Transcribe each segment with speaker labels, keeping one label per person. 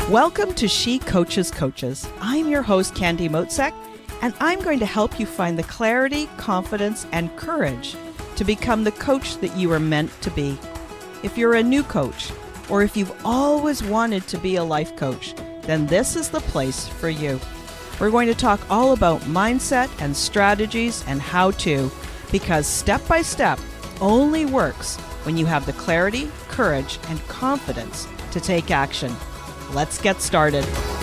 Speaker 1: Welcome to She Coaches Coaches. I'm your host, Candy Motzek, and I'm going to help you find the clarity, confidence, and courage to become the coach that you are meant to be. If you're a new coach, or if you've always wanted to be a life coach, then this is the place for you. We're going to talk all about mindset and strategies and how to, because step by step only works when you have the clarity, courage, and confidence to take action. Let's get started.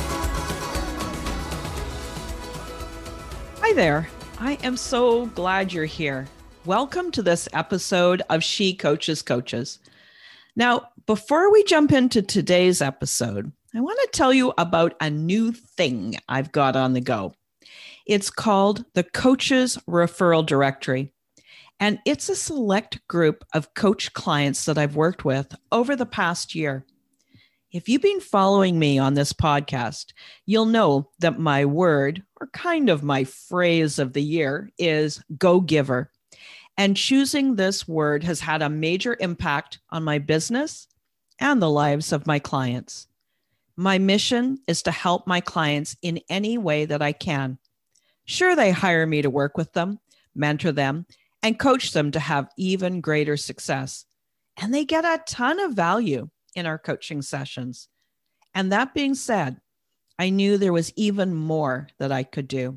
Speaker 1: Hi there. I am so glad you're here. Welcome to this episode of She Coaches Coaches. Now, before we jump into today's episode, I want to tell you about a new thing I've got on the go. It's called the Coaches Referral Directory, and it's a select group of coach clients that I've worked with over the past year. If you've been following me on this podcast, you'll know that my word, or kind of my phrase of the year, is Go Giver. And choosing this word has had a major impact on my business and the lives of my clients. My mission is to help my clients in any way that I can. Sure, they hire me to work with them, mentor them, and coach them to have even greater success. And they get a ton of value in our coaching sessions. And that being said, I knew there was even more that I could do.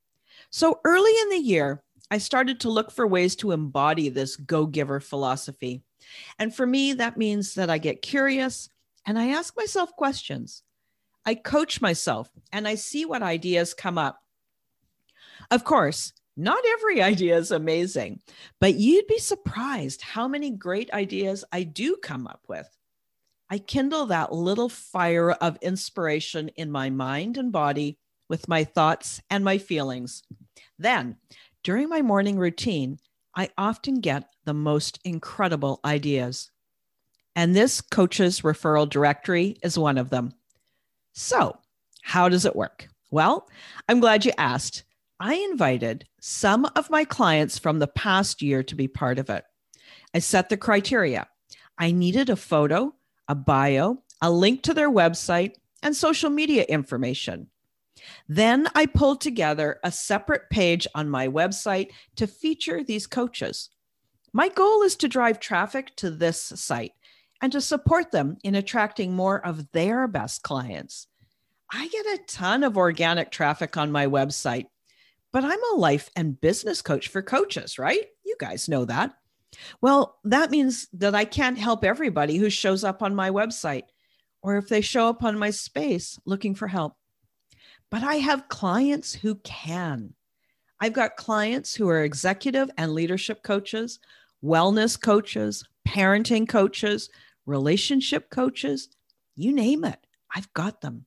Speaker 1: So early in the year, I started to look for ways to embody this go-giver philosophy. And for me, that means that I get curious and I ask myself questions. I coach myself and I see what ideas come up. Of course, not every idea is amazing, but you'd be surprised how many great ideas I do come up with. I kindle that little fire of inspiration in my mind and body with my thoughts and my feelings. Then, during my morning routine, I often get the most incredible ideas. And this Coaches Referral Directory is one of them. So, how does it work? Well, I'm glad you asked. I invited some of my clients from the past year to be part of it. I set the criteria. I needed a photo, a bio, a link to their website, and social media information. Then I pulled together a separate page on my website to feature these coaches. My goal is to drive traffic to this site and to support them in attracting more of their best clients. I get a ton of organic traffic on my website, but I'm a life and business coach for coaches, right? You guys know that. Well, that means that I can't help everybody who shows up on my website or if they show up on my space looking for help. But I have clients who can. I've got clients who are executive and leadership coaches, wellness coaches, parenting coaches, relationship coaches, you name it. I've got them.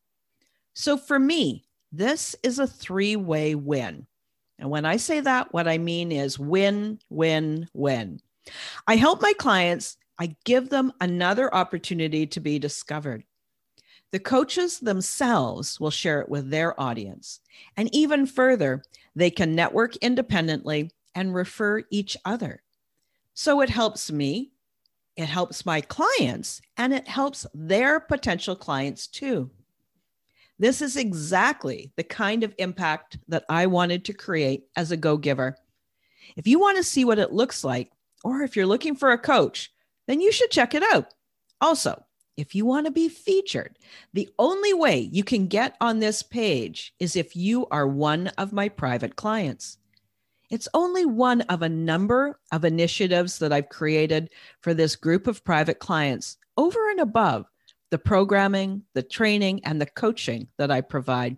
Speaker 1: So for me, this is a three-way win. And when I say that, what I mean is win, win, win. I help my clients. I give them another opportunity to be discovered. The coaches themselves will share it with their audience. And even further, they can network independently and refer each other. So it helps me, it helps my clients, and it helps their potential clients too. This is exactly the kind of impact that I wanted to create as a go-giver. If you want to see what it looks like, or if you're looking for a coach, then you should check it out. Also, if you want to be featured, the only way you can get on this page is if you are one of my private clients. It's only one of a number of initiatives that I've created for this group of private clients over and above the programming, the training, and the coaching that I provide.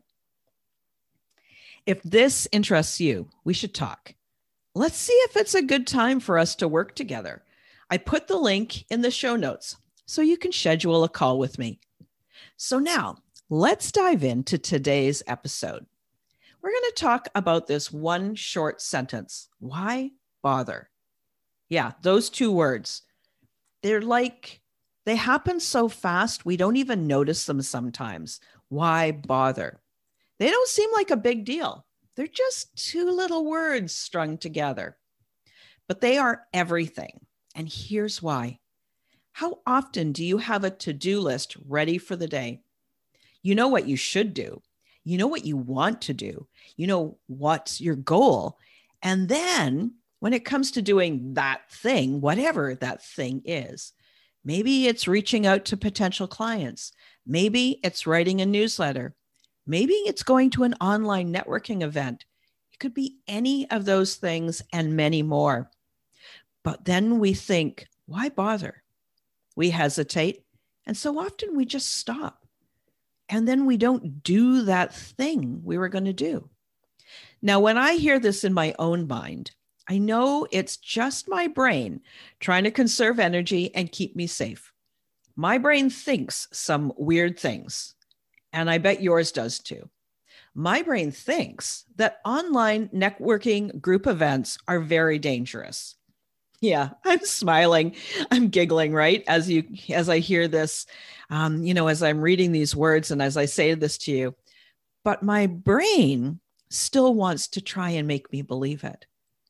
Speaker 1: If this interests you, we should talk. Let's see if it's a good time for us to work together. I put the link in the show notes so you can schedule a call with me. So now let's dive into today's episode. We're going to talk about this one short sentence. Why bother? Yeah, those two words. They happen so fast, we don't even notice them sometimes. Why bother? They don't seem like a big deal. They're just two little words strung together. But they are everything. And here's why. How often do you have a to-do list ready for the day? You know what you should do. You know what you want to do. You know what's your goal. And then when it comes to doing that thing, whatever that thing is, maybe it's reaching out to potential clients. Maybe it's writing a newsletter. Maybe it's going to an online networking event. It could be any of those things and many more. But then we think, why bother? We hesitate. And so often we just stop. And then we don't do that thing we were going to do. Now, when I hear this in my own mind, I know it's just my brain trying to conserve energy and keep me safe. My brain thinks some weird things, and I bet yours does too. My brain thinks that online networking group events are very dangerous. Yeah, I'm smiling. I'm giggling, right? As I hear this, as I'm reading these words and as I say this to you, but my brain still wants to try and make me believe it.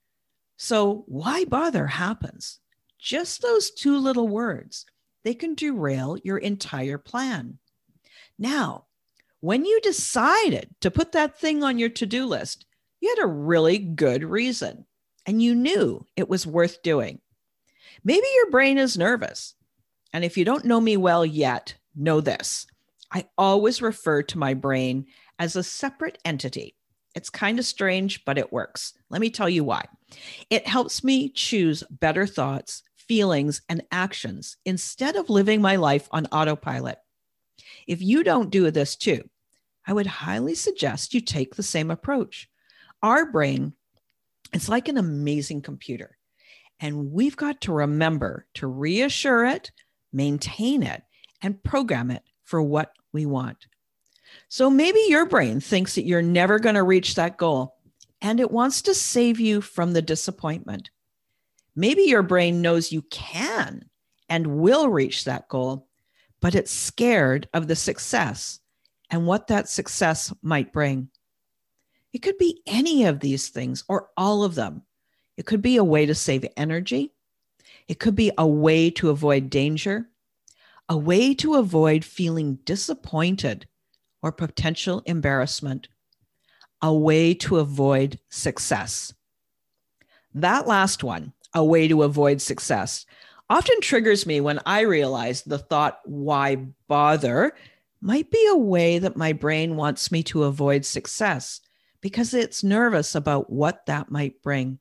Speaker 1: So why bother happens? Just those two little words, they can derail your entire plan. Now, when you decided to put that thing on your to-do list, you had a really good reason. And you knew it was worth doing. Maybe your brain is nervous. And if you don't know me well yet, know this. I always refer to my brain as a separate entity. It's kind of strange, but it works. Let me tell you why. It helps me choose better thoughts, feelings, and actions instead of living my life on autopilot. If you don't do this too, I would highly suggest you take the same approach. Our brain, it's like an amazing computer, and we've got to remember to reassure it, maintain it, and program it for what we want. So maybe your brain thinks that you're never going to reach that goal, and it wants to save you from the disappointment. Maybe your brain knows you can and will reach that goal, but it's scared of the success and what that success might bring. It could be any of these things or all of them. It could be a way to save energy. It could be a way to avoid danger, a way to avoid feeling disappointed or potential embarrassment, a way to avoid success. That last one, a way to avoid success, often triggers me when I realize the thought, why bother, might be a way that my brain wants me to avoid success, because it's nervous about what that might bring.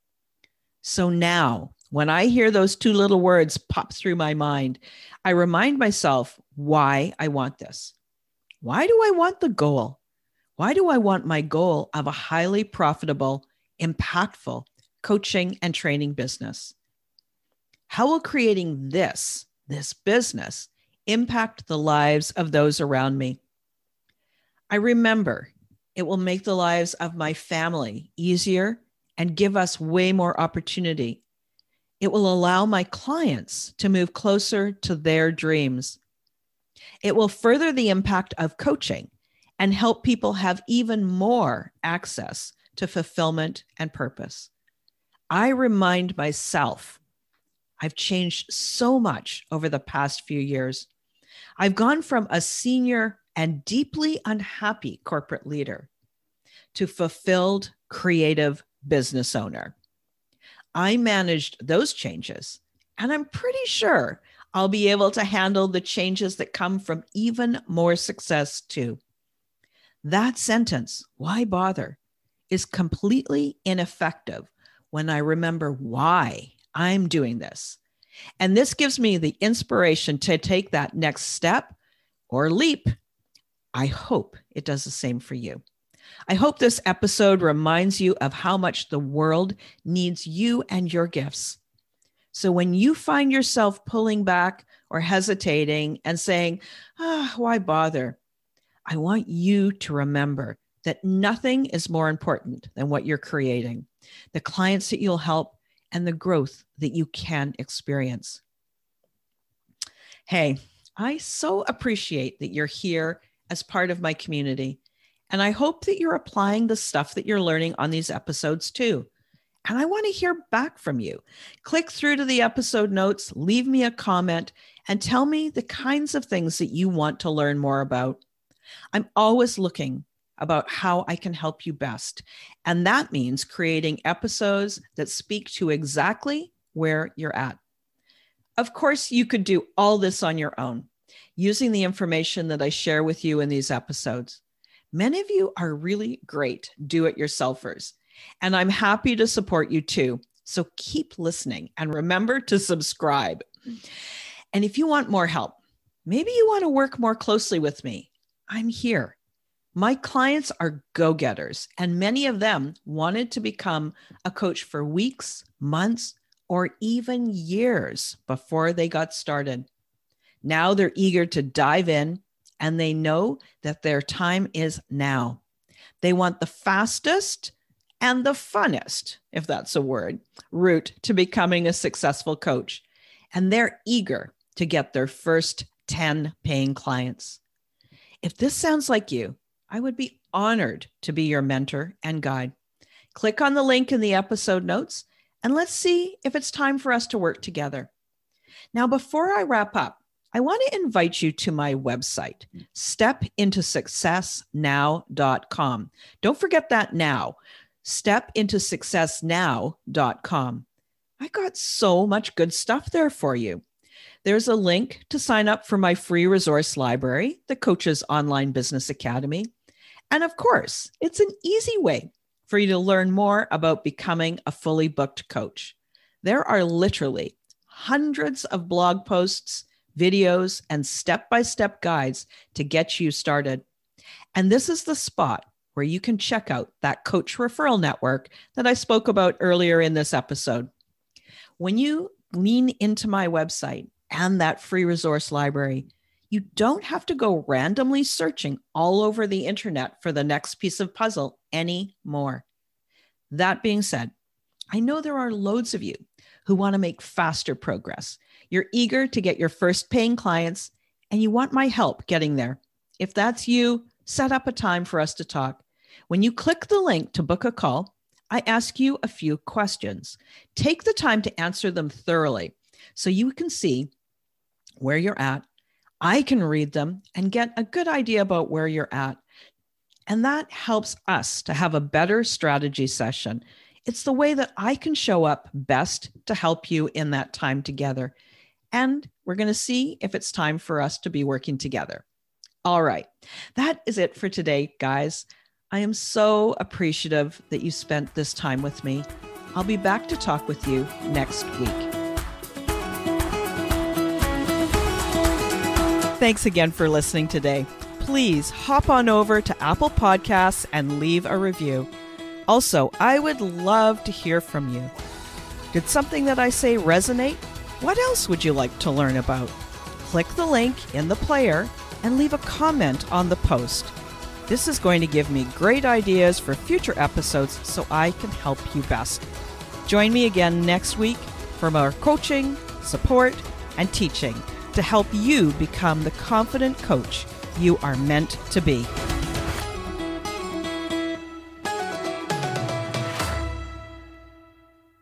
Speaker 1: So now, when I hear those two little words pop through my mind, I remind myself why I want this. Why do I want the goal? Why do I want my goal of a highly profitable, impactful coaching and training business? How will creating this business, impact the lives of those around me? I remember it will make the lives of my family easier and give us way more opportunity. It will allow my clients to move closer to their dreams. It will further the impact of coaching and help people have even more access to fulfillment and purpose. I remind myself, I've changed so much over the past few years. I've gone from a senior and deeply unhappy corporate leader to fulfilled, creative business owner. I managed those changes, and I'm pretty sure I'll be able to handle the changes that come from even more success too. That sentence, why bother, is completely ineffective when I remember why I'm doing this. And this gives me the inspiration to take that next step or leap. I hope it does the same for you. I hope this episode reminds you of how much the world needs you and your gifts. So when you find yourself pulling back or hesitating and saying, why bother? I want you to remember that nothing is more important than what you're creating, the clients that you'll help, and the growth that you can experience. Hey, I so appreciate that you're here as part of my community. And I hope that you're applying the stuff that you're learning on these episodes too. And I want to hear back from you. Click through to the episode notes, leave me a comment, and tell me the kinds of things that you want to learn more about. I'm always looking about how I can help you best. And that means creating episodes that speak to exactly where you're at. Of course, you could do all this on your own, using the information that I share with you in these episodes. Many of you are really great do-it-yourselfers, and I'm happy to support you too. So keep listening and remember to subscribe. And if you want more help, maybe you want to work more closely with me, I'm here. My clients are go-getters, and many of them wanted to become a coach for weeks, months, or even years before they got started. Now they're eager to dive in, and they know that their time is now. They want the fastest and the funnest, if that's a word, route to becoming a successful coach. And they're eager to get their first 10 paying clients. If this sounds like you, I would be honored to be your mentor and guide. Click on the link in the episode notes and let's see if it's time for us to work together. Now, before I wrap up, I want to invite you to my website, stepintosuccessnow.com. Don't forget that now, stepintosuccessnow.com. I got so much good stuff there for you. There's a link to sign up for my free resource library, the Coach's Online Business Academy. And of course, it's an easy way for you to learn more about becoming a fully booked coach. There are literally hundreds of blog posts, videos, and step-by-step guides to get you started. And this is the spot where you can check out that coach referral network that I spoke about earlier in this episode. When you lean into my website and that free resource library, you don't have to go randomly searching all over the internet for the next piece of puzzle anymore. That being said, I know there are loads of you who want to make faster progress. You're eager to get your first paying clients, and you want my help getting there. If that's you, set up a time for us to talk. When you click the link to book a call, I ask you a few questions. Take the time to answer them thoroughly so you can see where you're at. I can read them and get a good idea about where you're at. And that helps us to have a better strategy session. It's the way that I can show up best to help you in that time together. And we're going to see if it's time for us to be working together. All right. That is it for today, guys. I am so appreciative that you spent this time with me. I'll be back to talk with you next week. Thanks again for listening today. Please hop on over to Apple Podcasts and leave a review. Also, I would love to hear from you. Did something that I say resonate? What else would you like to learn about? Click the link in the player and leave a comment on the post. This is going to give me great ideas for future episodes so I can help you best. Join me again next week for more coaching, support, and teaching to help you become the confident coach you are meant to be.